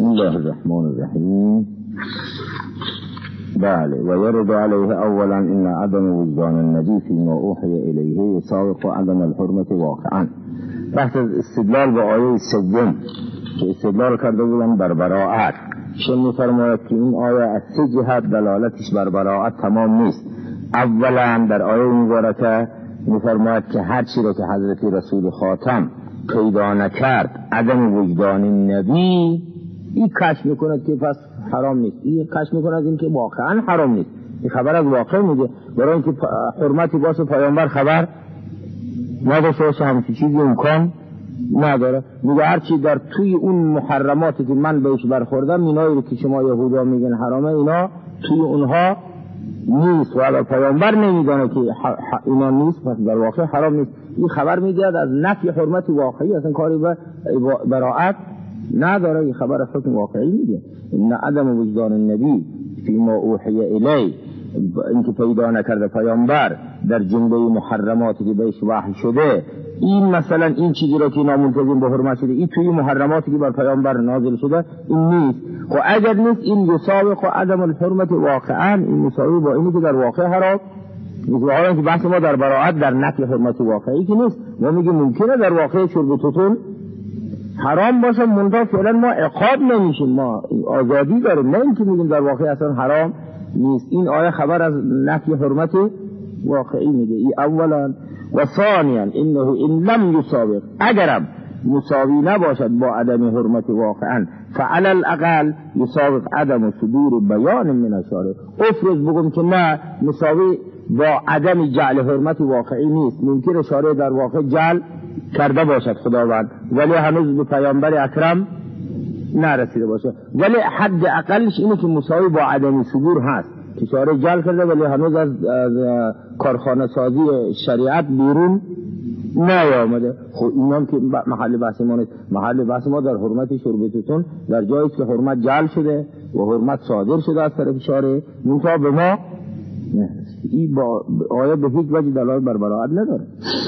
بسم الله الرحمن الرحیم. بله و یرد علیه اولا ان عدم وجدان النبی فیما اوحی الیه یساوق عدم الحرمت واقعا. بحث استدلال به آیه سوم که استدلال کرده بودن بر براءت، چون می‌فرماید که این آیه از سه جهت دلالتش بر براءت تمام نیست. اولا در آیه مبارکه می‌فرماید که هر چی را که حضرت رسول خاتم پیدا نکرد عدم وجدان نبی، این کشف میکند که پس حرام نیست. این کشف میکند این که واقعا حرام نیست. این خبر از واقع میگه، برای اینکه حرمتی باشه پیامبر خبر نداشته باشه، همچین چیزی امکان نداره. میگه هرچی در توی اون محرماتی که من بهش برخوردم، اینایی که شما یهودا میگن حرامه، اینا توی اونها نیست و اگر پیامبر نمیدانه که اینا نیست پس در واقع حرام نیست. این خبر میگه از نفی حرمت واقعی، اصلا کاری به براءت نداره. این خبر حکم واقعی میگه. ان عدم وجدان النبی فیما اوحی الی، اینکه پیدا نکرده پیامبر در جمله محرماتی که بهش وحی شده، این مثلا این چیزی رو که نامنتظم به حرمت شده، این توی محرماتی که بر پیامبر نازل شده این نیست. و اگر نیست این یساوق عدم الحرمت واقعا، این مساوی با اینی که در واقع حرام نیست. واقعا که بحث ما در براءت در نفی حرمت واقعی که نیست. ما میگیم ممکنه در واقع شرب توتون حرام باشه، منتها فعلا ما عقاب نمیشیم، ما آزادی داریم، نه اینکه میگیم در واقع اصلا حرام نیست. این آیه خبر از نفی حرمت واقعی میده. این اولا. و ثانیا انه ان لم یساوق، اگرم مساوی نباشد با عدم حرمت واقعا، فعلى الاقل یساوق عدم صدور بیان من اشاره. افرض بگم که نه مساوی با عدم جعل حرمت واقعی نیست، ممکن اشاره در واقع جعل کرده باشد خداوند، ولی هنوز به پیامبر اکرم نرسیده باشه، ولی حد اقلش اینه که مساوی با عدم صدور هست، که اشاره جعل کرده ولی هنوز از کارخانه سازی شریعت بیرون نیامده. خب اینم که محل بحث ما نیست. محل بحث ما در حرمت شربتتون در جایی که حرمت جعل شده و حرمت صادر شده از طرف شارع، منتها به ما این با آیه به هیچ وجه دلالت بر براءت نداره.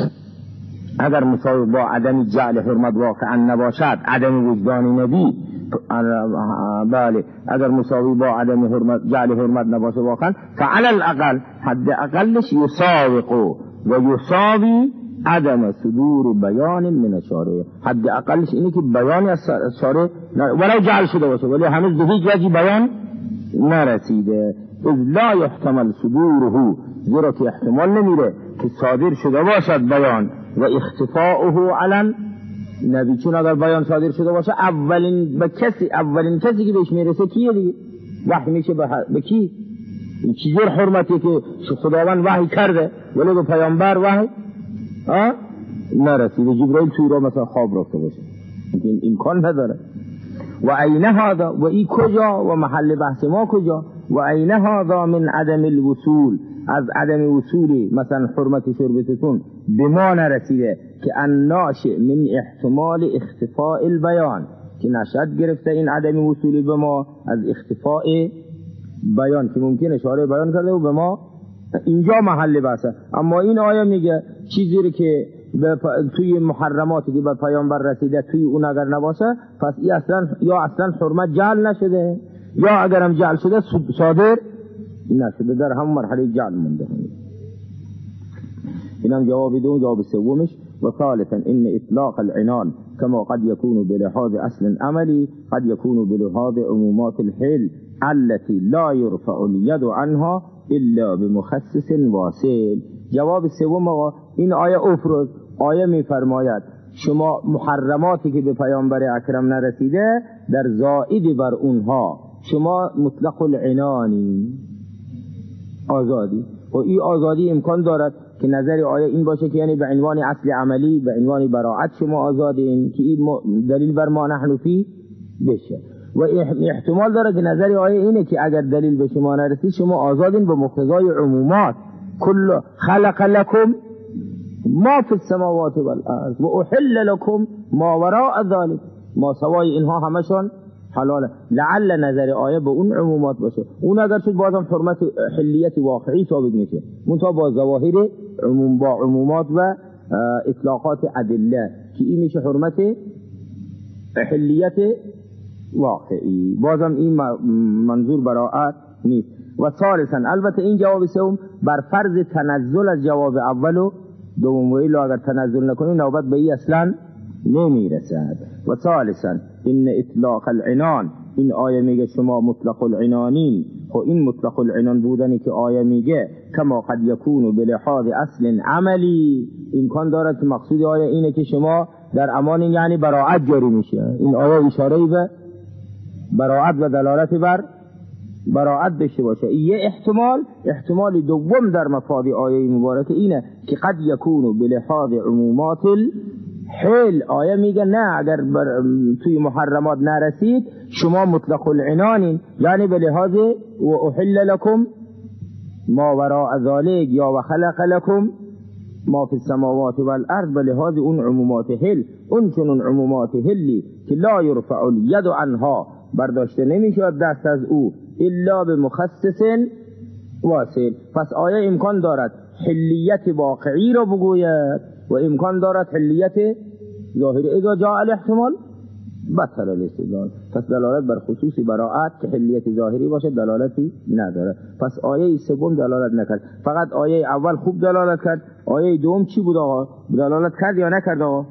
اگر مساوی با عدم جعل حرمت واقعا نباشد، عدم وجدان نبی، بله اگر مساوی با عدم حرمت جعل حرمت نباشه واقعا، فعلى الاقل حد اقلش یساوق و یساوی عدم صدور بیان من الشارع. حد اقلش اینه که بیان از شارع ولو جعل شده باشه ولی هنوز به هیچ وجه بیان نرسیده. اذ لا يحتمل صدوره، زیرا که احتمال نمیره که صادر شده باشد بیان، و اختفاؤه علن نبی، چون اگر بیان صادر شده باشه اولین کسی که بهش میرسه کیه دیگه؟ وحی میشه به کی؟ چیزی حرمتی که خداوند وحی کرده ولی به پیامبر وحی نرسیده. جبرائیل توی را مثلا خواب رفته باشه، این امکان نداره. و عین هذا، و این کجا و محل بحث ما کجا؟ و عین هذا من عدم الوصول، از عدم وصولی مثلا حرمت شربتتون به ما نرسیده، که الناشئ من احتمال اختفاء البیان، که نشد گرفته این عدم وصولی به ما از اختفاء بیان، که ممکن اشاره بیان کرده و به ما اینجا محل بحثه. اما این آیه میگه چیزی رو که توی محرماتی که به پیامبر رسیده توی اون اگر نباشه، پس این اصلا حرمت جعل نشده، یا اگرم جعل شده صادر نشده، در همون مرحله جعل مونده. اینم جواب دوم. جواب سومش و ثالثا ان اطلاق العنان كما قد يكون بلحاظ اصل عملی قد يكون بلحاظ عمومات الحل التي لا يرفع اليد عنها الا بمخصص واصل. جواب سوم آقا این آیه افرض آیه میفرماید شما محرماتی که به پیامبر اکرم نرسیده در زائد بر اونها شما مطلق العنانی آزادی، و این آزادی امکان دارد که نظر آیه این باشه که یعنی به عنوان اصل عملی به عنوان براءت شما آزادین، که این دلیل بر ما نحن فی بشه. و احتمال داره که نظر آیه اینه که اگر دلیل به شما نرسید شما آزادین به مقتضای عمومات. کل خلق لكم ما فی السماوات والارض و احل لكم ما وراء ذلك، ما سوای اینها همشون حلاله. لعل نظر آیه به اون عمومات باشه. اون اگر شد بازم حرمت حلیت واقعی ثابت میشه، منتها با ظواهر عموم، با عمومات و اطلاقات ادله، که این میشه حرمت حلیت واقعی. بازم این منظور براءت نیست. و ثالثا، البته این جواب سوم بر فرض تنزل از جواب اول و دوم، و الا اگر تنزل نکنی نوبت به این اصلا نمیرسد. و ثالثا ان اطلاق العنان، این آیه میگه شما مطلق العنانین، و این مطلق العنان بودنی که آیه میگه کما قد یکون بلحاظ اصل عملی، امکان دارد که مقصود آیه اینه که شما در امان یعنی براءت جاری میشه. این آیه اشاره به براءت و دلالت بر براءت داشته باشه. یه احتمال دوم در مفاد آیه مبارکه اینه که قد یکون بلحاظ عمومات الحل، آیه میگه نه اگر توی محرمات نرسید شما مطلق العنانین، یعنی به لحاظ و احل لکم ما وراء ذالک یا و خلق لکم ما فی السماوات والارض، به لحاظ اون عمومات حل، اون چنون عمومات حلی که لا یرفع الید عنها، برداشته نمیشود دست از او الا به مخصص واصل. پس آیه امکان دارد حلیت واقعی را بگوید و امکان دارد حلیت ظاهری. اذا جاء الاحتمال بطل الاستدلال. پس دلالت بر خصوصی براءت که حلیت ظاهری باشه دلالتی نداره. پس آیه سوم دلالت نکرد، فقط آیه اول خوب دلالت کرد. آیه دوم چی بود آقا؟ دلالت کرد یا نکرد آقا؟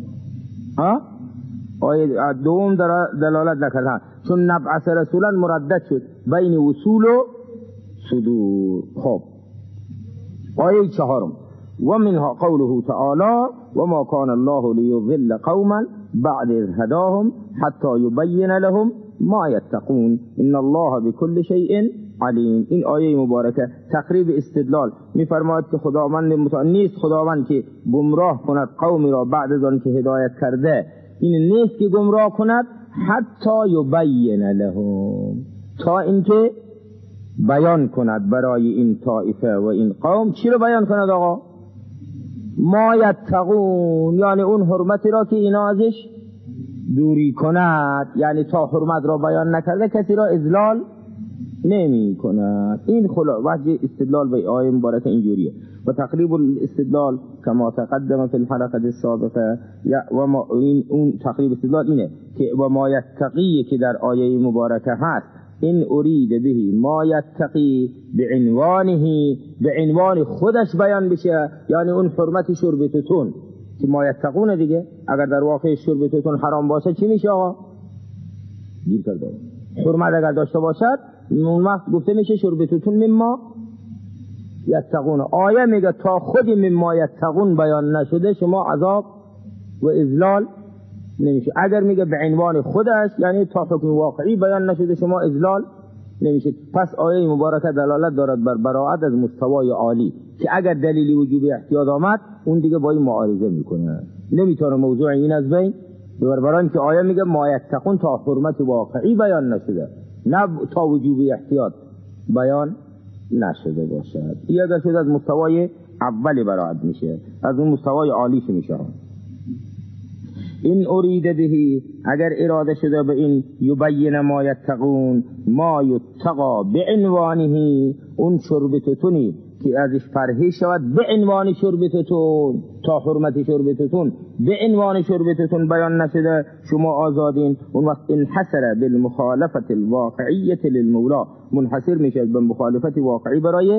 آیه دوم دلالت نکرد، چون نبعث رسولا مردد شد بین وصول و صدور. خب آیه چهارم، و منها قوله تعالی و ما کان الله لیضل قوما بعد اذ هداهم حتی یبین لهم ما یتقون ان الله بكل شیء علیم. این آیه مبارکه تقریب استدلال میفرماید که خداوند نیست خداوند که گمراه کند قومی را بعد از آن که هدایت کرده، این نیست که گمراه کند حتی یبین لهم، تا اینکه بیان کند برای این طائفه و این قوم. چی رو بیان کند آقا؟ ما یتقون، یعنی اون حرمتی را که اینا ازش دوری کند، یعنی تا حرمت را بیان نکرده کسی را اذلال نمی کند. این وجه استدلال به آیه مبارکه اینجوریه. و تقریب الاستدلال کما تقدم فی الحلقه السابقه، و ما اون تقریب استدلال اینه که و ما یتقی که در آیه مبارکه هست، این ارید بهی ما یتقی بعنوانه، به عنوان خودش بیان بشه، یعنی اون حرمت شرب توتون که ما یتقونه دیگه. اگر در واقع شرب توتون حرام باشه چی میشه آقا؟ گیر کرده. حرمت اگر داشته باشد اون وقت گفته میشه شرب توتون مما یتقون. آیه میگه تا خودی مما یتقون بیان نشده شما عذاب و اذلال نمیشه. اگر میگه به عنوان خودش یعنی تا حکم واقعی بیان نشده شما اذلال نمیشه. پس آیه مبارکه دلالت دارد بر براءت از مستوای عالی که اگر دلیلی وجوب احتیاط آمد اون دیگه با این معارضه میکنه، نمیتونه موضوع این از بین ببر، برای که آیه میگه ما یتقون تا حرمت واقعی بیان نشده، نه تا وجوب احتیاط بیان نشده باشد. این اگر شد از مستوای اولی براءت میشه، از اون مستوای عالیش میشه. این ارید بهی، اگر اراده شده به این یبین ما یتقون، ما یتقا بعنوانه، اون شرب توتونی که ازش پرهیز شود به عنوان شرب توتون، تا حرمت شرب توتون به عنوان شرب توتون بیان نشده شما آزادین. اون وقت انحصر بالمخالفت الواقعیت للمولا، منحصر میشه به مخالفت واقعی برای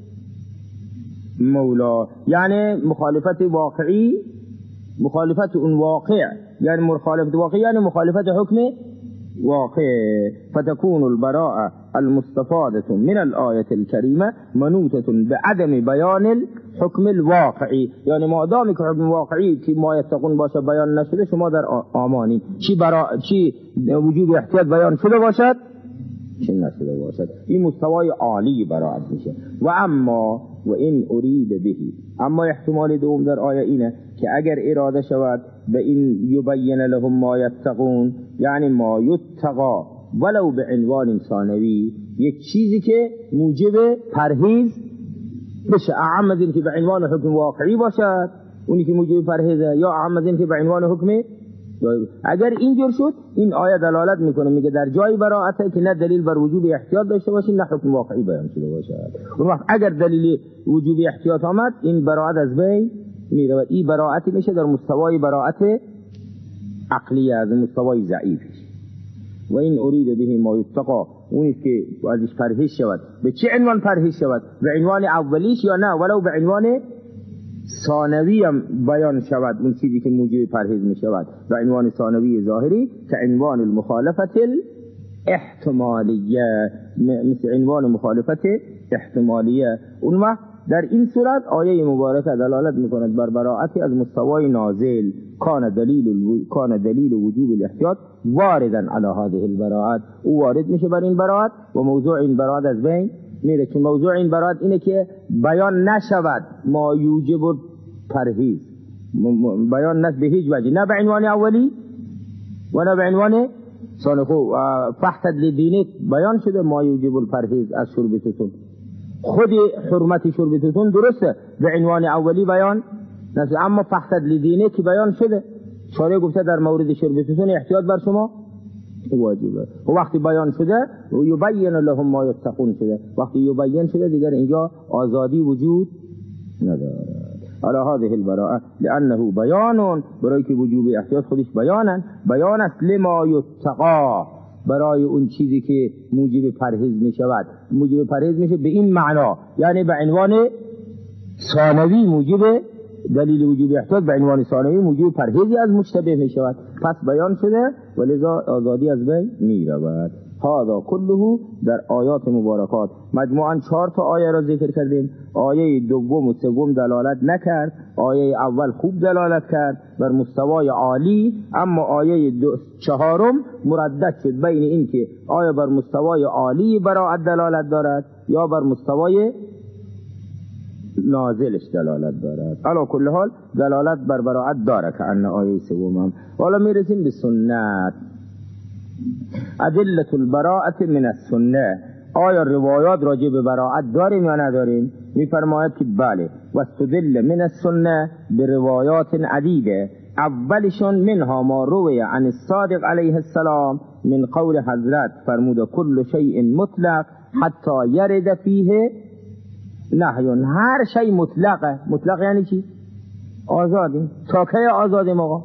مولا. یعنی مخالفت واقعی، مخالفت اون واقع، یعنی مخالفت واقع یعنی مخالفت حکم واقع. فتكون البراءة المستفادة من الآية الكريمة منوطة بعدم بیان الحكم الواقعي، یعنی مادامی که حکم واقعی که ما یتقون باشه بیان نشده شما در آمانی. چی وجوب احتیاط بیان شده باشد چه نشده باشد. این مستوای عالی براءت میشه. و اما و این ارید بهی، اما احتمال دوم در آیه اینه که اگر اراده شود به این یبین لهم ما یتقون، یعنی ما یتقا ولو به عنوان ثانوی، یک چیزی که موجب پرهیز بشه، اعم از این که به عنوان حکم واقعی باشد اونی که موجب پرهیزه، یا اعم از این که به عنوان حکم. اگر اینجور شد این آیه دلالت میکنه، میگه در جای براءته که نه دلیل بر وجوب احتیاط داشته باشه نه حکم واقعی بیان شده باشه. اون وقت اگر دلیل وجوب احتیاط آمد این براءت از بین میره. این براءتی میشه در مستوای براءت عقلی، از مستوای ضعیف. و این ارید به ما یتقا، اونی که ازش پرهیز شود. به چه عنوان پرهیز شود؟ به عنوان اولیش یا نه ولو به عنوان ثانوی هم بیان شود اون چیزی که موجب پرهیز می شود به عنوان ثانوی ظاهری که عنوان المخالفت احتمالیه، مثل عنوان مخالفت احتمالیه. اون وقت در این صورت آیه مبارکه دلالت میکند بر براءتی از مستوای نازل. کان دلیل وجوب الاحتیاط واردا علی هذه البراءات، او وارد میشه بر این براءت و موضوع این براءت از بین میره. که موضوع این براءت اینه که بیان نشود ما یوجب پرهیز، بیان نشد به هیچ وجه، نه به عنوان اولی و نه به عنوان ثانی. فحصد لدینه بیان شده ما یوجب الپرهیز از شرب توتون، خود حرمت شرب توتون درسته به عنوان اولی بیان نشده، اما فحصد لدینه که بیان شده شارع گفته در مورد شرب توتون احتیاط بر شما واجبه. و وقتی بیان شده و یبین لهم ما یتقون شده، وقتی یبین شده دیگر اینجا آزادی وجود نداره. على هذه البراءه لانه بیان، برای که وجوب احتیاط خودش بیان است لما یتقا، برای اون چیزی که موجب پرهیز می شود. موجب پرهیز میشه به این معنا، یعنی به عنوان ثانوی موجب دلیل وجوب احتیاط، به عنوان ثانوی موجب پرهیزی از مشتبه می شود. پس بیان شده و لذا آزادی از بین می رود. هذا كله در آیات مبارکات. مجموعاً 4 تا آیه را ذکر کردیم. آیه دوم و سوم دلالت نکرد، آیه اول خوب دلالت کرد بر مستوای عالی، اما آیه 4 مردد شد بین این که آیا بر مستوای عالی براءت دلالت دارد یا بر مستوای نازلش دلالت دارد. علی کل حال دلالت بر براءت داره که ان آیه سوم هم. حالا میرسیم به سنت. ادله البراءت من السنه، آیا روایات راجع به براءت داریم یا نداریم؟ میفرماید که بله. و استدل من السنه بروايات عدیده، اولشون منها ما روی عن الصادق علیه السلام من قول حضرت فرمود کل شیء مطلق حتی یرد فیه نهی. هر شیء مطلقه. مطلق یعنی چی؟ آزادی. تا کی آزادیم آقا؟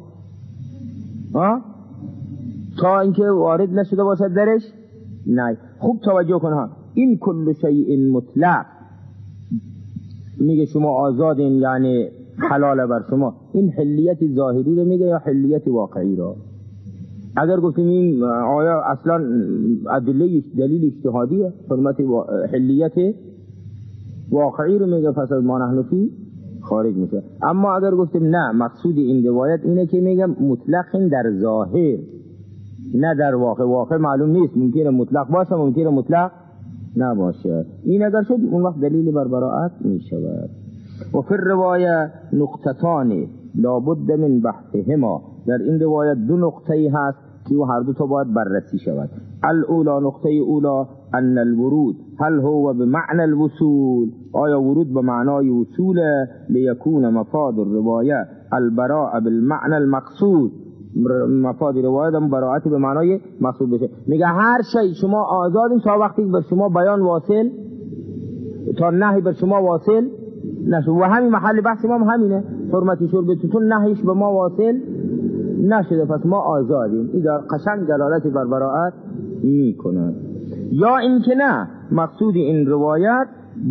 تا اینکه وارد نشده باشد درش؟ نه. خوب توجه کن ها، این کل شیء مطلق میگه شما آزادین یعنی حلال بر شما، این حلیت ظاهری رو میگه یا حلیت واقعی رو؟ اگر گفتیم این آیا اصلا دلیل اجتهادیه، حرمت حلیت واقعی رو میگه، پس از ما نحن فی خارج میشه. اما اگر گفتیم نه، مقصود این روایت اینه که میگه مطلق در ظاهر نه در واقع. واقع معلوم نیست، ممکنه مطلق باشه ممکنه مطلق نباشه. این اگر شد اون وقت دلیل بر براءت میشود. و فی الروایه نقطتان لابد من بحثهما، در این روایت 2 نقطه‌ای هست که هر دو تا باید بررسی شود. الاولا، نقطه اولا، ان الورود هل هو بمعنى الوصول، آیا ورود به معنای وصول، لیکون مفاد الروایه البراءه بالمعنى المقصود، مفاد روایت هم براءت به معنای مقصود بشه. میگه هر شی شما آزادین تا وقتی بر شما بیان واصل، تا نهی بر شما واصل نشد. و همین محل بحث ما هم همینه، حرمت شرب توتون نهیش به ما واصل نشده، پس ما آزادیم. این در قشنگ دلالت بر براءت میکنه. یا اینکه نه، مقصود این روایت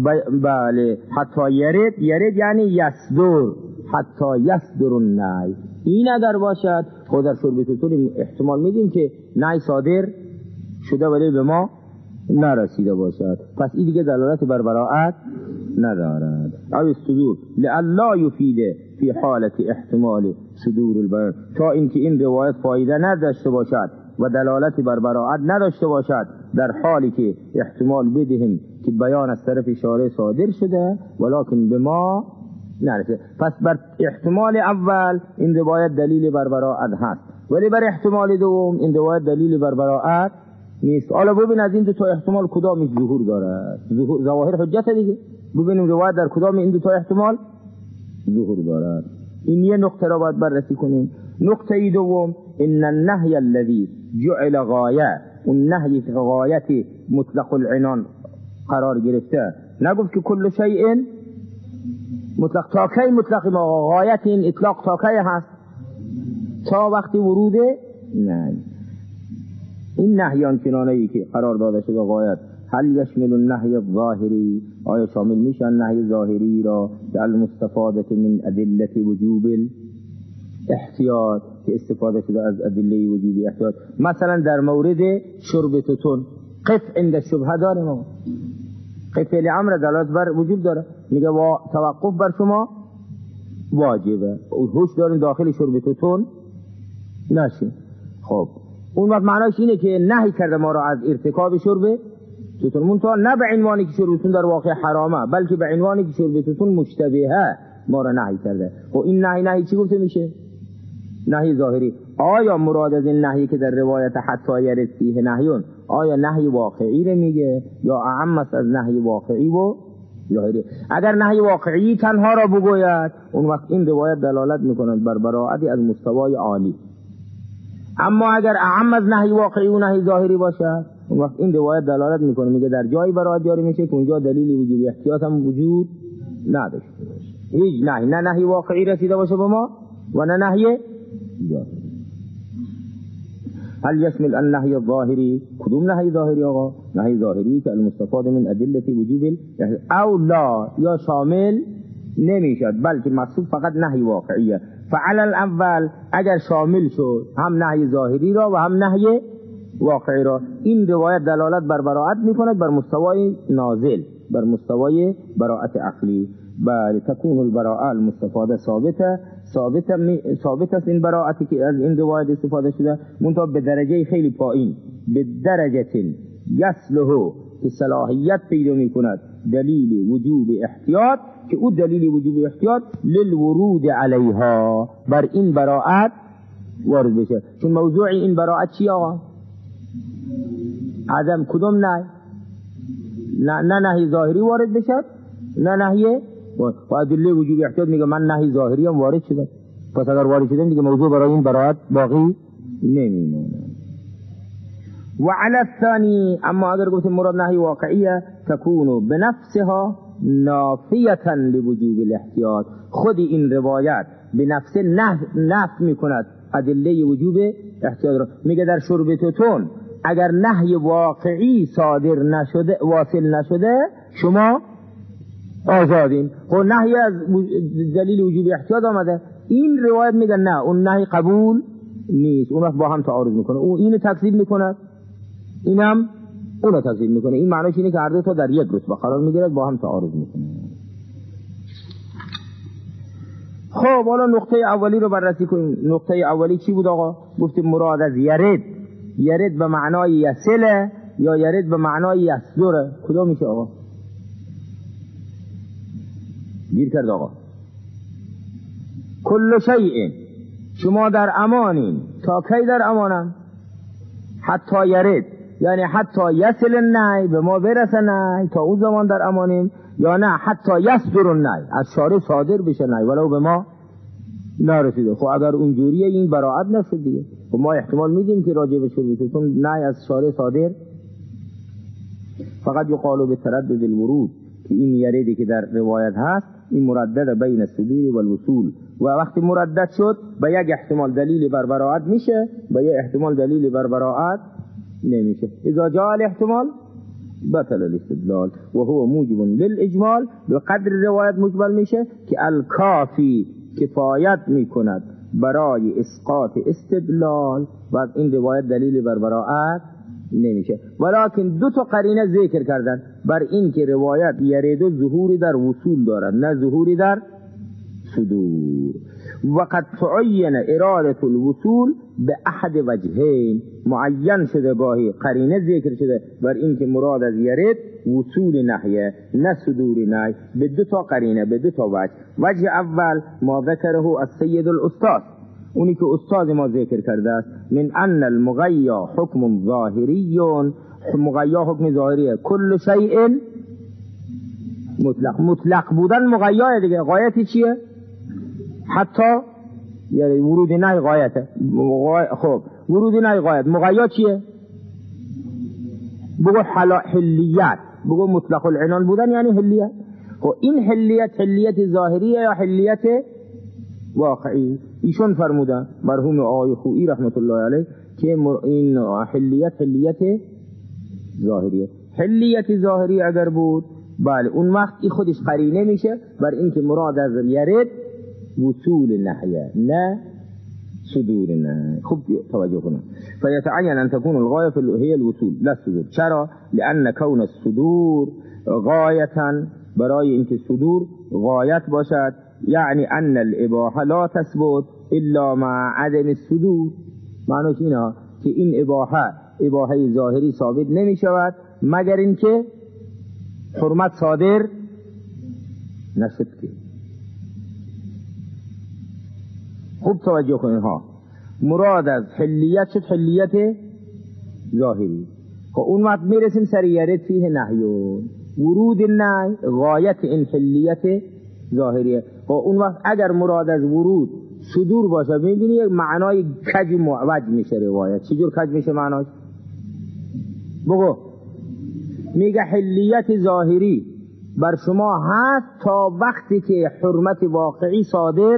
بله حتی یرد یعنی یصدر، حتی یصدر النهی. این اگر باشد خود در شرب توتون احتمال میدیم که نهی صادر شده ولی به ما نرسیده باشد، پس این دیگه دلالت بر براءت ندارد. او استدور لئلا یفیده فی حالت احتمال صدور البیان، تا اینکه این روایت فایده نداشته باشد و دلالتی بر براءت نداشته باشد در حالی که احتمال بدهیم که بیان از طرف شارع صادر شده ولکن به ما نرسه. پس بر احتمال اول این روایت دلیل بر براءت هست، ولی بر احتمال دوم این روایت دلیل بر براءت نیست. حالا ببین از این 2 تا احتمال کدامش ظهور داره، ظواهر حجت دیگه. ببینیم روایت در کدام این 2 تا احتمال ظهور داره. این یه نقطه را باید بررسی کنیم. نقطه دوم، ان النهی الذي جعل غایه، اون نهی که غایت مطلق العنان قرار گرفته، نگفت که کل شیء مطلق. تا کی مطلق ما غایت این اطلاق تا کی هست؟ تا وقتی وروده نه. این نهی آنچنانه‌ای که قرار داده شده غایت هل یشمل النهی الظاهری، آیا شامل میشن نهی ظاهری را که المستفاده من ادله وجوب احتیاط، که استفاده شده از ادله وجوب احتیاط. مثلا در مورد شرب توتون قف عند شبهه داریم، قف فعل امر دلالت بر وجوب داره، میگه توقف بر شما واجبه، هوش داریم داخل شرب توتون نشین. خب اون وقت معناش اینه که نهی کرده ما را از ارتکاب شرب توتون، منتها نه به عنوانی که شرب توتون در واقع حرامه، بلکه به عنوانی که شرب توتون مشتبهه ما را نهی کرده. خب این نهی چی گفته میشه؟ نهی ظاهری. آیا مراد از این نهی که در روایت حتی یرد فیه نهیون، آیا نهی واقعی رو میگه یا اعم است از نهی واقعی و ظاهری؟ اگر نهی واقعی تنها را بگوید اون وقت این روایت دلالت میکند بر براعتی از مستوای عالی، اما اگر اعم از نهی واقعی و نهی ظاهری باشد اون وقت این روایت دلالت میکنه، میگه در جای براعت جاری میشه که اونجا دلیل وجوب احتیاط هم وجود نداشته باشه، هیچ نهی، نه نهی واقعی رسیده باشه به ما و نه نهی ظاهری. هل يشمل النهي الظاهری؟ کدوم نهی ظاهری آقا؟ نهی ظاهری که المستفاد من ادله وجوب او لا، یا شامل نمیشد بلکه مقصود فقط نهی واقعیه. فعل الاول اگر شامل شد هم نهی ظاهری را و هم نهی واقعی را، این روایت دلالت بر براعت میکند بر مستوای نازل، بر مستوای براعت عقلی. بل تكون البراءه المستفاده ثابت است این براعتی که از این روایت استفاده شده، منتها به درجه خیلی پایین، به درجه یصله که صلاحیت پیدا میکند دلیل وجوب احتیاط، که او دلیل وجوب احتیاط للورود علیها، بر این براعت وارد بشه. چون موضوع این براعت چی آقا؟ عدم کدوم نه نهی ظاهری وارد بشه نه نهی و ادله وجوب احتیاط. میگه من نهی ظاهری هم وارد شده، پس اگر وارد شده دیگه موضوع برای این براعت باقی نمیمونه. و علی الثانی، اما اگر گفتیم مراد نهی واقعیه تکونو بنفسها نافیتا لوجوب الاحتیاط، خود این روایت به نفس نفی میکند ادله وجوب احتیاط را. میگه در شرب توتون اگر نهی واقعی صادر نشده، واصل نشده، شما آزادین. خب نهی از دلیل وجوب احتیاط آمده، این روایت میگه نه اون نهی قبول نیست، اون وقت با هم تعارض میکنه، اون اینو تکذیب میکنه اینم اونو تکذیب میکنه. این معنیش اینه که هر دو تا در یک رتبه قرار میگیرد، با هم تعارض میکنه. خب حالا نقطه اولی رو بررسی کنیم. نقطه اولی چی بود آقا؟ گفتیم مراد از یرد به معنای یسله یا یرد به معنای یسدره، کدوم میشه آقا؟ گیر کرد آقا. کل شیء، شما در امانین، تا کی در امانم؟ حتی یرد، یعنی حتی یصل النهی، به ما برسه نهی، تا اون زمان در امانیم، یا نه حتی یصدر النهی، از شارع صادر بشه نهی ولو به ما نرسیده. خب اگر اونجوریه این براعت نشد دیگه. خب ما احتمال میدیم که راجع به شربتون نهی از شارع صادر، فقط یقال به تردد الورود، که این یریدی که در روایت هست این مردد بین الصدور و الوصول، و وقتی مردد شد به یک احتمال دلیل بر براعت میشه، به یک احتمال دلیل بر براعت نمیشه. اذا جاء الاحتمال بطل الاستدلال و هو موجب للاجمال، به قدر روایت مجمل میشه که الکافی کفایت میکند برای اسقاط استدلال، و این روایت دلیل بر براعت نمیشه. ولیکن دو تا قرینه ذکر کردن بر این که روایت یرید و ظهوری در وصول دارد نه ظهوری در صدور. وقد تعین اراده الوصول به احد وجهین، معین شده گاهی قرینه ذکر شده بر این که مراد از یرید وصول نحیه نه صدور نحی، به دو تا قرینه، به دو تا وجه. وجه اول ما ذکره السید الاستاذ، اونی که استاد ما ذکر کرده است، من ان المغیا حکم ظاهری، مغیا حکم ظاهریه، کل شیء مطلق بودن مغیا دیگه. غایتی چیه؟ حتی یعنی ورود نهی غایته. خب ورود نهی غایت، مغیا چیه؟ بگو حلیت، بگو مطلق العنان بودن یعنی حلیت. خب این حلیت ظاهریه یا حلیت واقعی؟ ایشون فرمودن مرحوم آقای خویی رحمت الله علیه که این حلیت ظاهریه. حلیت ظاهری اگر بود بله اون وقت این خودش قرینه میشه بر اینکه مراد از یرد وصول نحیه نه صدور نحیه. خوب توجه کنید. فیتعین ان تكون الغایه هی الوصول لا الصدور. چرا؟ لان کون الصدور غایتا، برای اینکه صدور غایت باشد، یعنی ان الاباحه لا تثبت الا مع عدم الصدور. معنیش اینه که این اباحه ظاهری ثابت نمی شود مگر اینکه حرمت صادر نشد. که خوب توجه کنید ها، مراد از حلیت شد حلیت ظاهری. خب اون وقت میرسیم سر یرد فیه نحیون، ورود النحی غایت این حلیت ظاهریه. خب اون وقت اگر مراد از ورود صدور باشه میبینی یک معنای کج معوج میشه روایت. چجور کج میشه معناش؟ بگو. میگه حلیت ظاهری بر شما هست تا وقتی که حرمت واقعی صادر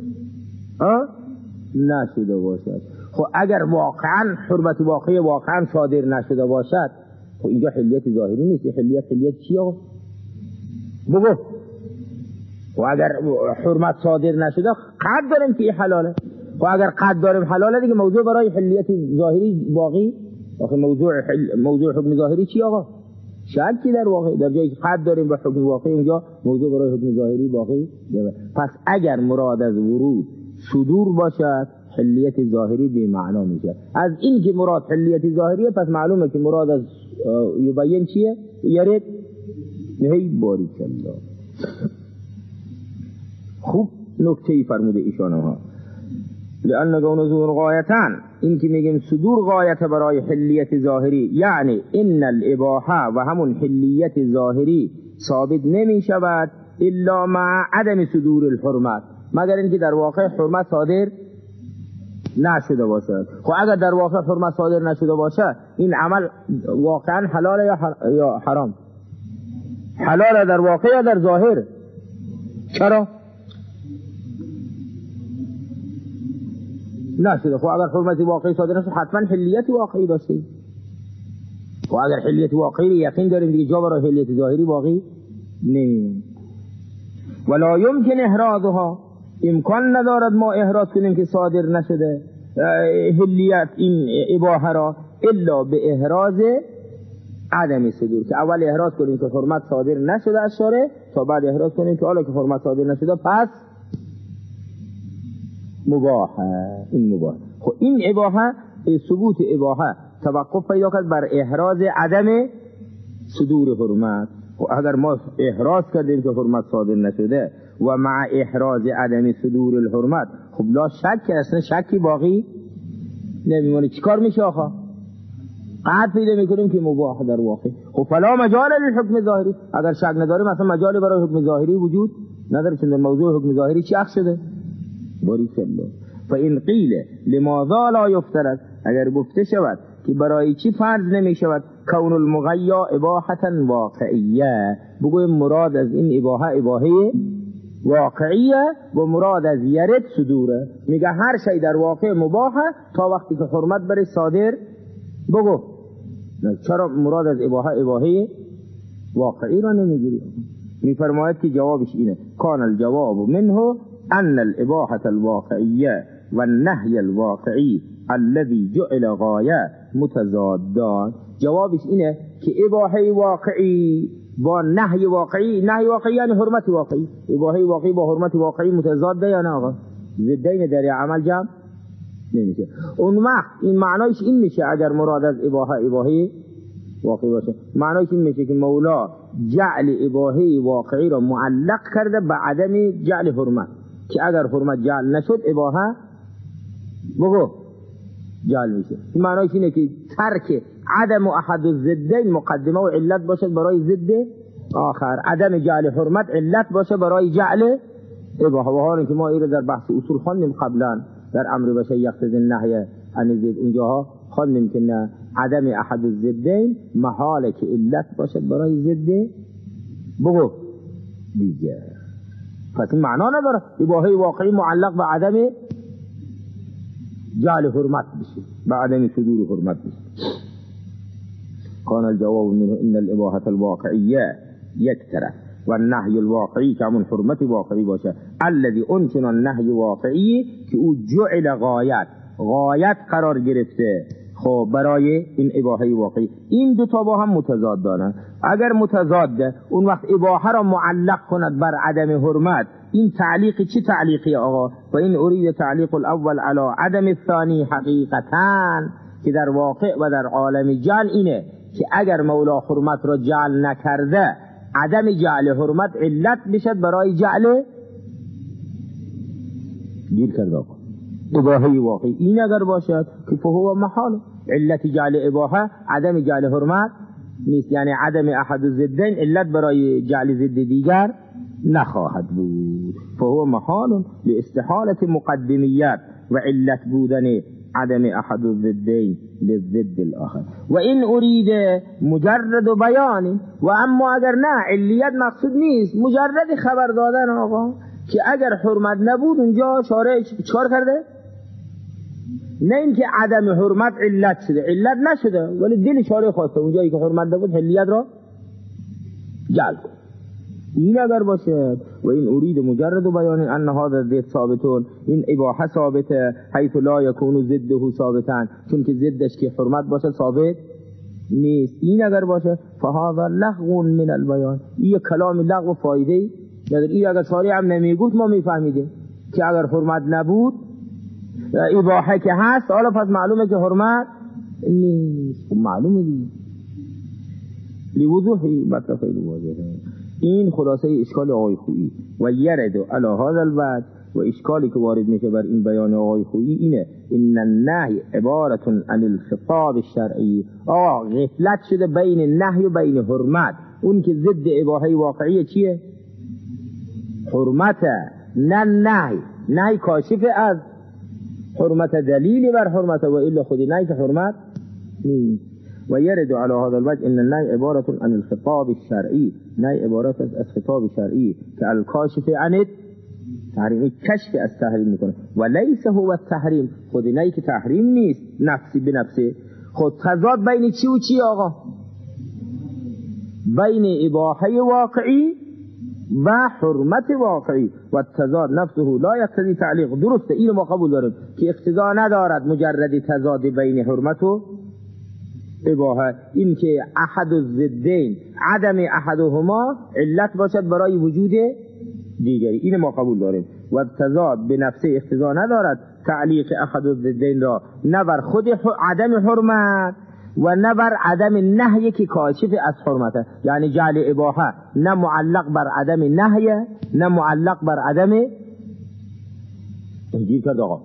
نشده باشد. خب اگر واقعا حرمت واقعی واقعا صادر نشده باشد خب اینجا حلیت ظاهری نیست. حلیت چیه؟ بگو. و اگر حرمت صادر نشده قد داریم که حلاله. و اگر قد داریم حلاله دیگه موضوع برای حلیت ظاهری باقی. آخه موضوع حکم ظاهری چی آقا؟ شکی در واقع در جایی که قد داریم به حکم واقعی اونجا موضوع برای حکم ظاهری باقی. پس اگر مراد از ورود صدور باشد حلیت ظاهری به معنا میشه. از این که مراد حلیت ظاهریه پس معلومه که مراد از یبین چیه؟ یرد نهی باریک الله. خوب نکته‌ای فرموده ایشان ها. لأن كون ظهور غایتان، این که میگیم صدور غایت برای حلیت ظاهری، یعنی ان الاباحه و همون حلیت ظاهری ثابت نمی شود الا مع عدم صدور الحرمت، مگر اینکه در واقع حرمت صادر نشده باشد. خب اگر در واقع حرمت صادر نشده باشد این عمل واقعا حلاله یا حرام؟ حلاله در واقع یا در ظاهر؟ چرا؟ نشده. خب اگر حرمت واقعی صادر نشده حتما حلیت واقعی داشته. و اگر حلیت واقعی یقین داریم دیگه جا برای حلیت ظاهری باقی نمیم. ولا یمکن احرازها، امکان ندارد ما احراز کنیم که صادر نشده حلیت این اباحه را الا به احراز عدم صدور، که اول احراز کنیم که حرمت صادر نشده از شارع تا بعد احراز کنیم که حالا که حرمت صادر نشده پس مباحه. این مباحه. خب این اباحه، ثبوت اباحه توقف پیدا کرد بر احراز عدم صدور حرمت. خب اگر ما احراز کردیم که حرمت صادر نشده و مع احراز عدم صدور الحرمت خب لا شک، اصلا شکی باقی نمیمونه. چیکار میشه آخه؟ قطع پیدا میکنیم که مباح در واقع. خب فلا مجال للحکم ظاهری، اگر شک نداریم اصلا مجالی برای حکم ظاهری وجود نداره، چون در موضوع حکم ظاهری چی اخذ شده؟ باریک الله. فإن قیل لماذا لا یفترض، اگر گفته شود که برای چی فرض نمی شود کون المغیا اباحة واقعیه، بگویم مراد از این اباحه واقعیه و مراد از یرد صدوره. میگه هر شی در واقع مباحه تا وقتی که حرمت برش صادر. بگو چرا مراد از اباحه واقعی را نمیگیری؟ میفرماید که جوابش اینه کان الجواب منه ان الاباحه الواقعیه و النهی الواقعی الذي جعل غایه متضادان. جوابش اینه که اباحه واقعی با نهی واقعی یعنی حرمت واقعی، اباحه واقعی با حرمت واقعی متضاده یا نه آقا؟ ضدین در عمل جمع نمیشه. اون وقت این معنایش این میشه اگر مراد از اباحه واقعی باشه، معنایش این میشه که مولا جعل اباحه واقعی را معلق کرده به عدم جعل حرمت، که اگر حرمت جعل نشد اباحه بگو جعل میشه. این معنایش اینه که ترک عدم احد الضدین مقدمه و علت باشد برای ضد آخر، عدم جعل حرمت علت باشه برای جعل اباحه. و حالا که ما این در بحث اصول خوندیم قبلا در امر بشه یقتضی النهی عن ضد، اونجاها خوندیم که نه عدم احد الضدین محاله که علت باشد برای ضد بگو دیگه. پس این معنا نداره اباحه واقعی معلق به عدم جعل حرمت بشه. به عدم صدور حرمت نیست. کان الجواب منه ان الاباحه الواقعیه یک طرف و النهی الواقعی که همون حرمت واقعی باشه، الذي اون نهی واقعی که او جعل غایت قرار گرفته خب برای این اباحه واقعی. این دو تا با هم متضاد دارن. اگر متضاده اون وقت اباحه را معلق کند بر عدم حرمت، این تعلیق چه تعلیقی آقا؟ و این ارید تعلیق الاول علی عدم الثانی حقیقتاً، که در واقع و در عالم جعل اینه که اگر مولا حرمت را جعل نکرده، عدم جعل حرمت علت بشد برای جعل گیر کرده آقا اباحه واقعی. این اگر باشد که فهو محال، علت جعل اباحه عدم جعل حرمت نیست، یعنی عدم احد الضدین علت برای جعل ضد دیگر نخواهد بود. فهو محال لاستحالة مقدمیت و علت بودن عدم احد الضدین للضد الاخر. و این ارید مجرد بیان، و اما اگر نه علیت مقصود نیست، مجرد خبر دادن آقا که اگر حرمت نبود اونجا شارع چکار کرده؟ نه اینکه عدم حرمت علت شده، علت نشده ولی دل شارع خواسته اونجایی که حرمت نبود علیت را جعل کن. این اگر باشه و این ارید مجرد بیان ان هذا ضد ثابتون، این اباحه ثابته، حیث لا یکون ضده ثابتا، چون که ضدش که حرمت باشه ثابت نیست. این اگر باشه فهذا لغو من البیان، این کلام لغو فایده نداره. این اگر شارع هم نمیگفت ما میفهمیدیم که اگر حرمت نبود اباحه که هست، حالا پس معلومه که حرمت نیست. معلومه دیگه لوضوحی مطلب خیلی واضحه. این خلاصه اشکال آقای خویی. و یرد علی هذا الوجه، و اشکالی که وارد میشه بر این بیان آقای خویی اینه ان النهی عبارت عن الخطاب الشرعی. غفلت شده بین نهی و بین حرمت. اون که ضد اباحه واقعی چیه؟ حرمت، نه نهی. نهی کاشف از حرمت، دلیلی بر حرمت، و الا خودی نهی که حرمت نیست. و یرد علی هذا الوجه ان النهی عبارت عن الخطاب الشرعی، نهی عبارت از خطاب شرعی که الکاشف عن تحریم، کشف از تحریم میکنه. و لیس هو التحریم، خود نهی که تحریم نیست نفسی به نفسه. خود تضاد بین چی و چی آقا؟ بین اباحه واقعی و حرمت واقعی. و تضاد نفسه لا یقتضی تعلیق. درسته، اینو ما قبول داریم که اقتضا ندارد مجرد تضاد بین حرمت و اباحه، این که احد الضدین عدم احدهما علت باشد برای وجود دیگری، این ما قبول داریم. و تضاد به نفسه اقتضا ندارد تعلیق احد الضدین را نه بر خود عدم حرمت و نه بر عدم نهی که کاشف از حرمته، یعنی جعل اباحه نه معلق بر عدم نهی نه معلق بر عدم تنجیل کرد. آقا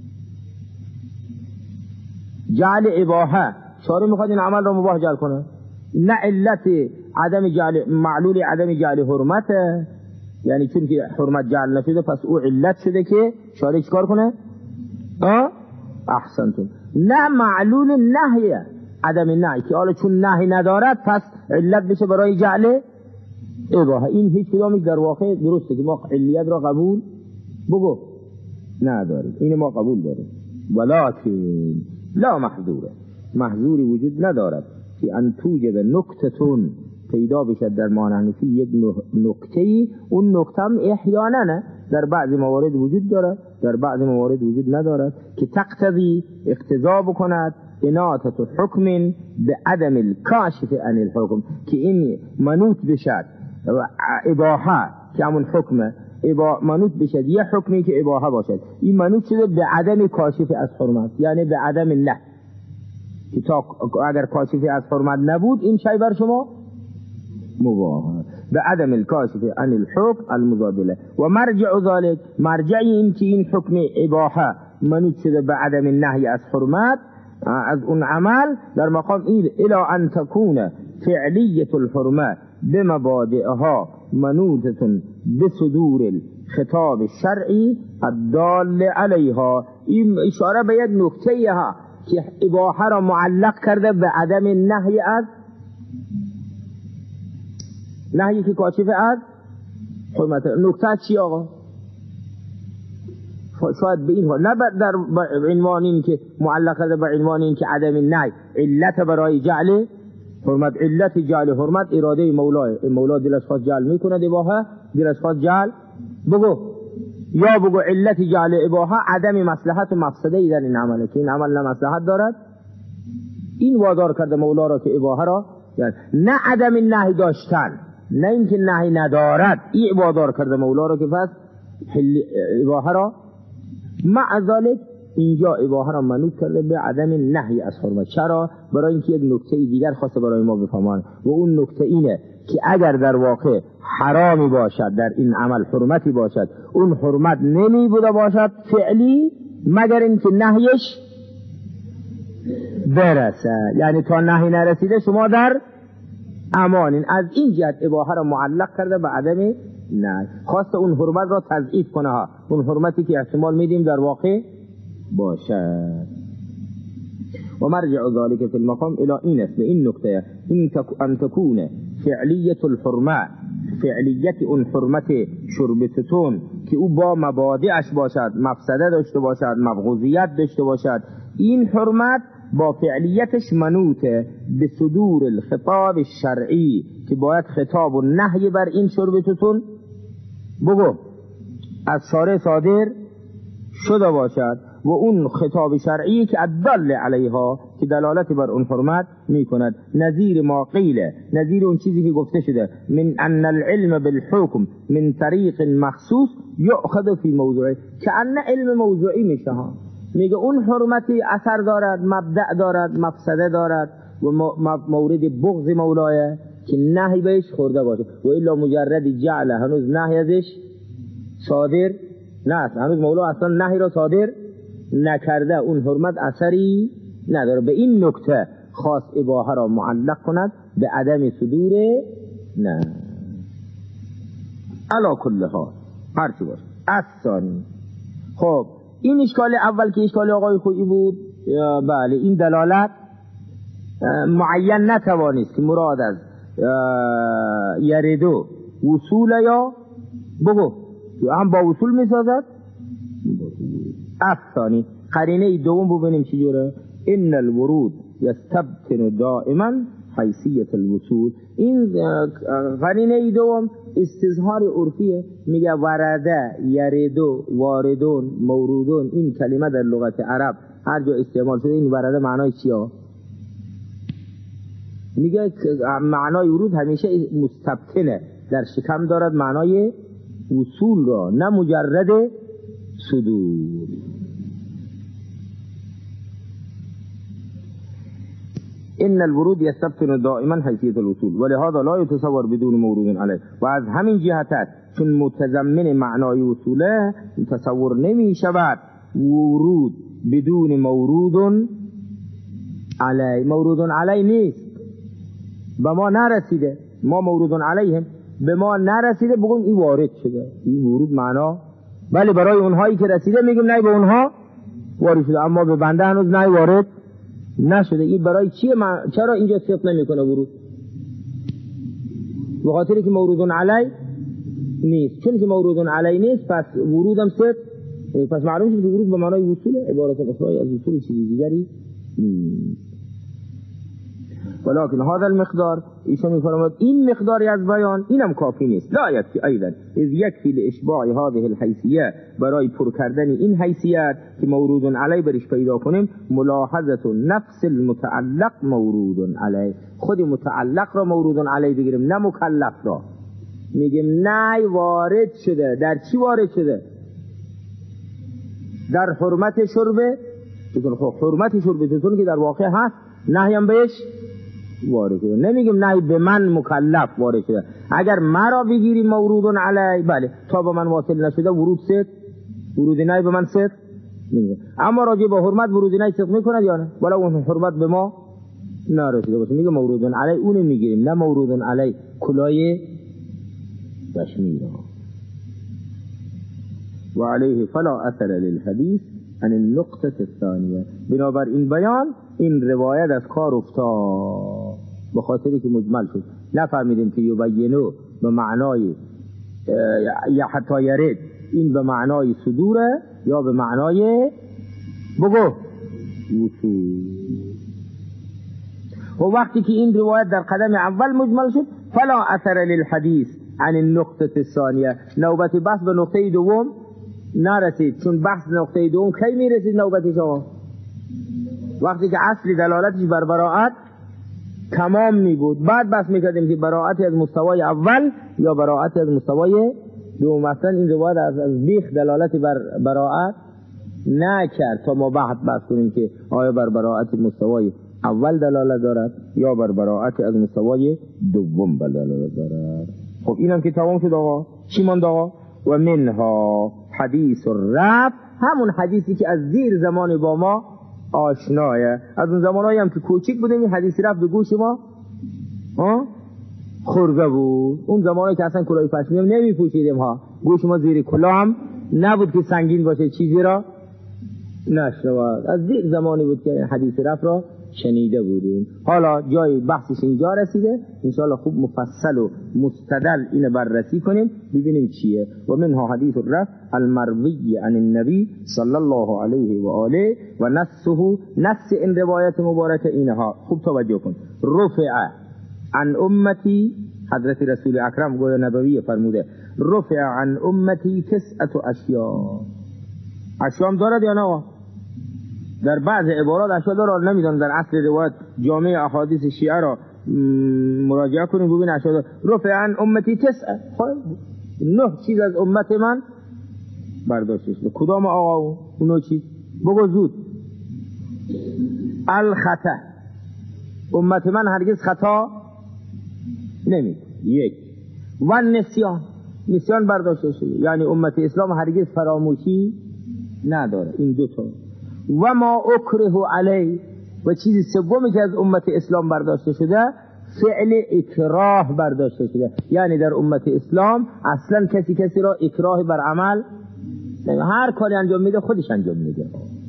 جعل اباحه شارع میخواد این عمل را مباح جعل کنه، نه علت عدم جعل، معلول عدم جعل حرمته، یعنی چون که حرمت جعل نشده پس او علت شده که شارع چکار کنه؟ احسنتون. نه معلول نهی، عدم نهی که حالا چون نهی ندارد پس علت بشه برای جعل اباحه. این هیچ کدامی در واقع درسته که ما علیت را قبول بگو نداریم، این ما قبول داریم. ولکن لا محظوره، محظوری وجود ندارد که ان توجد نکتتون پیدا بشد در مانحنفی یک نکتهی، اون نکته هم احیانا در بعض موارد وجود دارد در بعض موارد وجود ندارد، که تقتضی اقتضا بکند اناطة حکم به عدم الکاشف عن الحکم، که این منوط بشد اباحه که همون حکمه منوط بشد یه حکمی که اباحه باشد، این منوط شده به عدم کاشف از حرمت، یعنی به عدم نه، که تا اگر کاشفی از حرمت نبود این شی بر شما مباح، به عدم الکاشف عن الحکم المضاد. و مرجع ذلك، مرجع این که این حکم اباحه منوط شده به عدم نهی از حرمت از اون عمل در مقام این الى ان تكون فعلیت الحرمه بمبادئها منوطه بصدور الخطاب الشرعی الدال علیها. این اشاره به یک نکته ها که اباحه را معلق کرده به عدم نهی از نهی که کاشف از حرمت. نکته چی آقا؟ شاید به این حال نه در عنوان این که معلق کرده به عنوان این که عدم نهی علت برای جعل حرمت، علت جعل حرمت اراده مولا دلش خواست جعل میکنه اباحه، دلش خواست جعل بگو، یا بگو علت جعل اباحه عدم مصلحت و مفسده ای در این عمله که این عمل نه مصلحت دارد، این وادار کرده مولا را که اباحه را یعنی نه عدم نهی داشتن، نه اینکه نهی ندارد، این وادار کرده مولا را که پس اباحه را مع ذلك اینجا اباحه را منوط کرده به عدم نهی از حرمت. چرا؟ برای اینکه یک نکته دیگر خواسته برای ما بفهمانه و اون نکته اینه که اگر در واقع حرامی باشد در این عمل حرمتی باشد، اون حرمت نمی بوده باشد فعلی مگر اینکه نهیش برسه، یعنی تا نهی نرسیده شما در امانین. از این جهت اباحه را معلق کرده به عدم نهی، خواسته اون حرمت را تضعیف کنه ها، اون حرمتی که احتمال میدیم در واقع باشد. و مرجع ذلك فی المقام الى این است، به این نکته ان تكون فعلیت الحرمه، فعلیت اون حرمت شربتتون که او با مبادعش باشد، مفسده داشته باشد، مبغوضیت داشته باشد، این حرمت با فعلیتش منوطه به صدور الخطاب الشرعی که باید خطاب و نهی بر این شربتتون بگو از شارع صادر شده باشد و اون خطاب شرعی که ادل علیها که دلالت بر اون حرمت می کند، نظیر ما قیله، نظیر اون چیزی که گفته شده من ان العلم بالحکم من طریق مخصوص یؤخذ فی موضوعه، که ان علم موضوعی میشه ها، میگه اون حرمتی اثر دارد، مبدأ دارد، مفسده دارد و مورد بغض مولایه که نهی بهش خورده باشه، و الا مجرد جعل هنوز نهی ازش صادر نه، هنوز مولا اصلا نهی را صادر نکرده، اون حرمت اثری نداره. به این نکته خاص اباحه را معلق کند به عدم صدور نه. علا کل حال هرچی باشه. الثانی، خب این اشکال اول که اشکال آقای خویی بود، بله این دلالت معین نتوانست که مراد از یریدو وصول یا بگو یا هم با وصول می سازد. الثانی، قرینه دوم ببینیم چی جوره. ان الورود یستبطن دائما حیثیت الوصول. این قرینه دوم استظهار عرفیه، میگه ورده، یریدو، واردون، مورودون، این کلمه در لغت عرب هر جا استعمال شده این ورده معنای چیه؟ میگه معنای ورود همیشه مستبطنه، در شکم دارد معنای وصول را، نه مجرد صدور. ان الورود یستبطن دائما حیثیت الوصول ولهذا لا يتصور بدون مورود علیه. و از همین جهت چون متضمن معنای وصوله تصور نمی شود ورود بدون مورود علیه. مورود علیه نیست، به ما نرسیده، ما مورود علیهم به ما نرسیده بگیم این وارد شده، این ورود معنا ولی برای اونهایی که رسیده میگیم نه به اونها وارد شده، اما به بنده هنوز نه وارد نشده. این برای چیه؟ چرا اینجا صدق نمیکنه ورود؟ به خاطر که مورود علی نیست. چون که مورود علی نیست پس ورود هم صدق، پس معلوم شد که ورود به معنای وصوله، عبارت اخرای از وصول چیزی دیگری نیست. ولكن هذا المقدار ایشون میفرماید این مقداری از بیان اینم کافی نیست. لا یکفی ایضا اذ یکفی لاشباع هذه الحیثیه، برای پر کردن این حیثیت که مورود علی برش پیدا کنیم ملاحظه نفس المتعلق مورود علی، خود متعلق را مورود علی بگیریم نه مکلف را. میگیم نه وارد شده. در چی وارد شده؟ در حرمت شربه، حرمت شربتون که در واقع هست نهیم بهش وارد شده. نمیگیم نه به من مکلف وارد شده. اگر مرا بگیری مورود علی، بله تا به من واصل نشده ورود صدق، ورود نه به من صدق نمیگه. اما راجع به حرمت ورود نه صدق میکنه یا نه؟ ولی اون حرمت به ما نرسیده باشه میگه مورود علی، اون میگیریم نه مورود علی کلای تشمیل. و علیه فلا اثر للحدیث عن النقطه الثانیه. بنابر این بیان این روایت از کار افتاد به خاطری که مجمل شد. نفهمیدیم که یبینو به معنای یا حتی یرد این به معنای صدوره یا به معنای بگو وصول. و وقتی که این روایت در قدم اول مجمل شد فلا اثر للحدیث عن النقطه الثانیه، نوبت بحث به نقطه دوم نرسید، چون بحث نقطه دوم کی میرسید نوبت شما؟ وقتی که اصلی دلالتش بر براءت تمام می بود، بعد بس میکردیم که براءتی از مستوای اول یا براءتی از مستوای دوم. مثلا این روایت از بیخ دلالتی بر براءت نکرد تا ما بحث کنیم که آیا بر براءت مستوای اول دلالت دارد یا بر براءت از مستوای دوم دلالت دارد. خب اینم که تمام شد آقا. چی ماند آقا؟ و منها حدیث الرفع، همون حدیثی که از دیر زمانی با ما آشنایه، از اون زمانایی هم که کوچیک بودیم این حدیث رفت به گوش ما خورده بود. اون زمانی که اصلا کلاه پشمی هم نمی پوشیدیم ها، گوش ما زیر کلاه هم نبود که سنگین باشه چیزی را نشنود. از دیر زمانی بود که حدیث رفت را شنیده بودیم. حالا جای بحثش اینجا رسیده، انشاءالله خوب مفصل و مستدل اینو بررسی کنیم ببینیم چیه. و منها حدیث الرفع المروی عن النبی صلی الله علیه و آله و نص این روایت مبارکه اینها. خوب توجه کن. رفع عن امتی، حضرت رسول اکرم گویا نبوی فرموده رفع عن امتی 9 اشیاء. اشیاء دارد یا نه؟ در بعض عبارات اشیاء داره، نمیدونم در اصل روایت جامع احادیث شیعه را مراجعه کنیم ببین اشیاء داره. رفع عن امتی 9، خب 9 چیز از امت من برداشته شده. کدام آقا اونو چی؟ بگو زود. الخطا، امت من هرگز خطا نمی. 1. و نسیان برداشته شده، یعنی امت اسلام هرگز فراموشی نداره. این 2 تا. و ما اکره علی، و چیز سومی که از امت اسلام برداشته شده فعل اکراه برداشته شده، یعنی در امت اسلام اصلا کسی را اکراه بر عمل هر کاری انجام میده خودش انجام میده.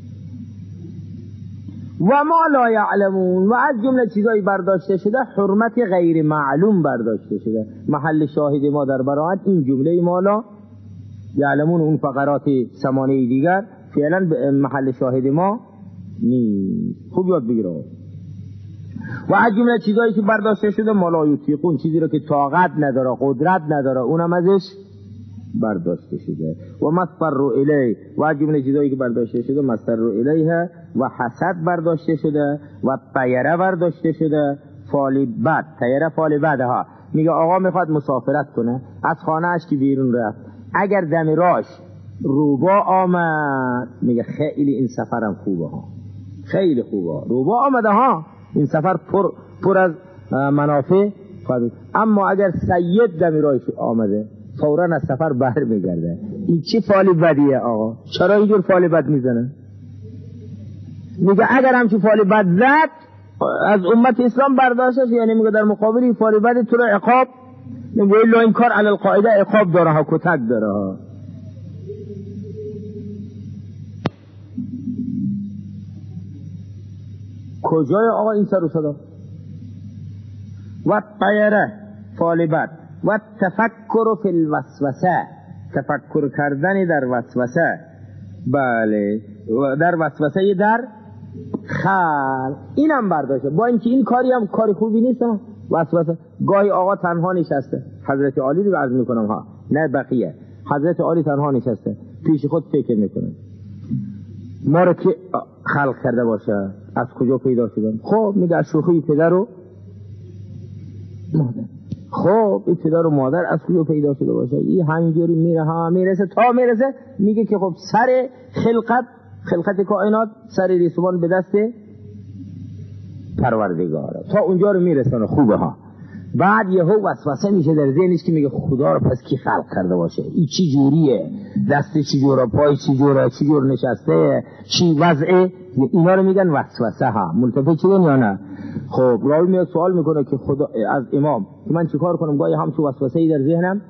و ما لا یعلمون، و از جمله چیزایی برداشته شده حرمت غیر معلوم برداشته شده. محل شاهد ما در براءت این جمله ما لا یعلمون، اون فقرات 8 دیگر فعلا محل شاهد ما نیست. خوب یاد بگیره. و از جمله چیزایی که برداشته شده ما لا یطیقون، چیزی رو که طاقت نداره قدرت نداره اونم ازش برداشته شده. و مصدر الیه، و از جمله چیزایی که برداشته شده مصدر الیه و حسد برداشته شده و طیره برداشته شده. فال بد، طیره فال بد ها. میگه آقا میخواد مسافرت کنه، از خانه اش که بیرون رفت اگر دم راش روبا آمد میگه خیلی این سفرم خوبه ها، خیلی خوبه، روبا آمده ها، این سفر پر از منافع. اما اگر سید دم راش آمده فوراً از سفر بر میگرده. این چه فال بدیه آقا؟ چرا اینجور فال بد میزنه؟ میگه اگر همچه فال بد زد از امت اسلام برداشته، یعنی میگه در مقابل این فال بد تو را عقاب، میگه الا این کار علی القاعده عقاب داره ها، کتک داره ها. کجای آقا این سر و صدا؟ و طیره فال بد و تفکر فی الوسوسه، تفکر کردن در وسوسه. بله، در وسوسه در خلق اینم برداشته. با اینکه این کاری هم کاری خوبی نیست وسوسه. گاهی آقا تنها نشسته، حضرت علی رو عرض میکنم ها، نه بقیه، حضرت علی تنها نشسته پیش خود فکر میکنه ما رو که خلق کرده باشه از کجا پیدا شدن. خب میگه از شوخی پدر و مادر. خب این پدر و مادر از کجا پیدا شده باشه؟ این همینجوری میره ها میرسه تا میرسه میگه که خب سر خلقت کائنات سر ریسمان به دست پروردگاره، تا اونجا رو میرسونه. خوبه ها. بعد یهو وسوسه میشه در ذهنش که میگه خدا رو پس کی خلق کرده باشه؟ این چی جوریه؟ دست چی جوره؟ پای چی جوره؟ چی جور نشسته؟ چی وضعه؟ اینا رو میگن وسوسه ها. ملتفت شدن یا نه؟ خب راوی میاد سوال میکنه که خدا از امام که من چیکار کنم؟ گاهی همچون وسوسه‌ای در ذهنم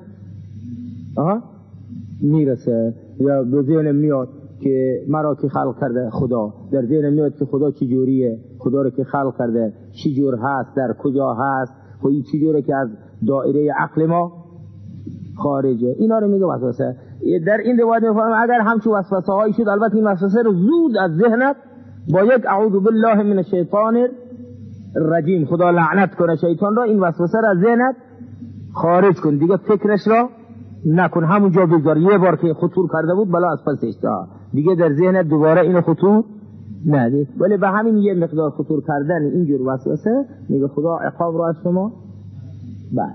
میرسه یا به ذهنم میاد که مرا که خلق کرده خدا، در ذهنم میاد که خدا چی جوریه، خدا رو که خلق کرده چی جور هست، در کجا هست، و این چی جوره که از دایره عقل ما خارجه. اینا رو میگه وسوسه. در این روایت می‌فرماید اگر همچون وسوسه هایی شد، البته این وسوسه رو زود از ذهنت با یک اعوذ بالله من الشیطان الرجیم، خدا لعنت کنه شیطان را، این وسوسه را از ذهنت خارج کن، دیگه فکرش را نکن، همونجا بگذار. یه بار که خطور کرده بود بلا از پسش دیگه در ذهنت دوباره اینو خطور ندید. ولی به همین یه مقدار خطور کردن اینجور وسوسه میگه خدا عقاب را از شما بعد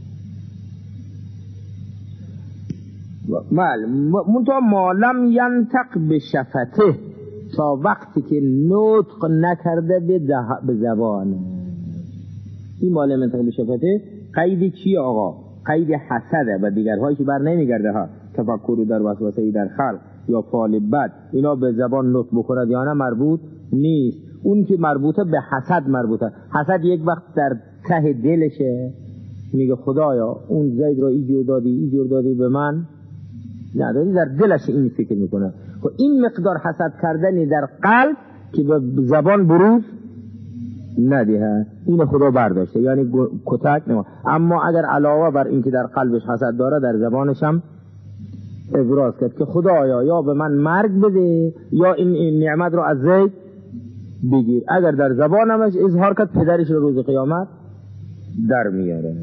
منطقه ما لم ینطق به شفته، تا وقتی که نطق نکرده به زبانه. این ما لم ینطق به شفته قید چیه آقا؟ قید حسده و دیگرهایی که بر نمیگرده ها، تفکر در وسوسه در خلق یا فعل بد اینا به زبان نطق بکند یا نه مربوط نیست. اون که مربوطه به حسد مربوطه. حسد یک وقت در ته دلشه، میگه خدایا اون زید را اینجور دادی به من نداری، در دلش این فکر میکنه. و این مقدار حسد کردنی در قلب که به زبان بروز ندیه، این خدا برداشته، یعنی کتک نما. اما اگر علاوه بر این که در قلبش حسد داره در زبانش هم ابراز کرد که خدایا یا به من مرگ بده یا این نعمت رو از زید بگیر، اگر در زبانش اظهار کرد پدرش رو روز قیامت در میاره.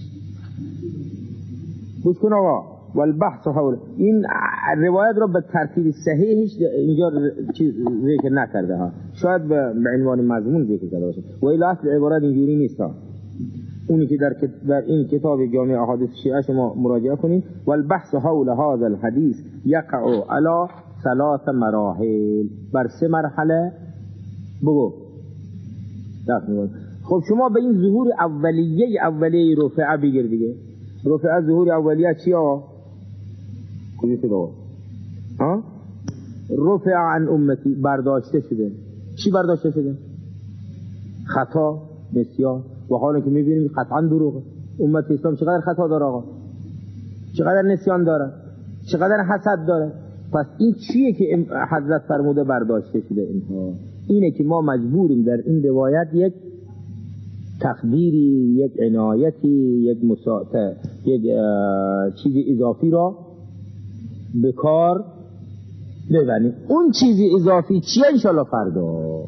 گوش کن آقا. والبحث حول این روایت رو به ترتیب صحیحش اینجا ذکر نکرده ها، شاید به عنوان مضمون ذکر کرده باشه، و الی اصل عبارت اینجوری نیست ها. اونی که در این کتاب جامع احادیث شیعه شما مراجعه کنید. والبحث حول هذا الحديث يقع على 3 مراحل، بر 3 مرحله بگو. خب شما به این ظهور اولیه رفعه بگیر دیگه. رفعه ظهور اولیه چی آقا؟ کجا شده آقا؟ رفع عن امتی، برداشته شده. چی برداشته شده؟ خطا، نسیان. و حالا که میبینیم قطعا دروغه. امت اسلام چقدر خطا داره آقا، چقدر نسیان داره، چقدر حسد داره. پس این چیه که حضرت فرموده برداشته شده؟ اینه که ما مجبوریم در این روایت یک تقدیری، یک عنایتی، یک چیز اضافی را به کار ببریم. اون چیزی اضافی چیه؟ انشالله فردا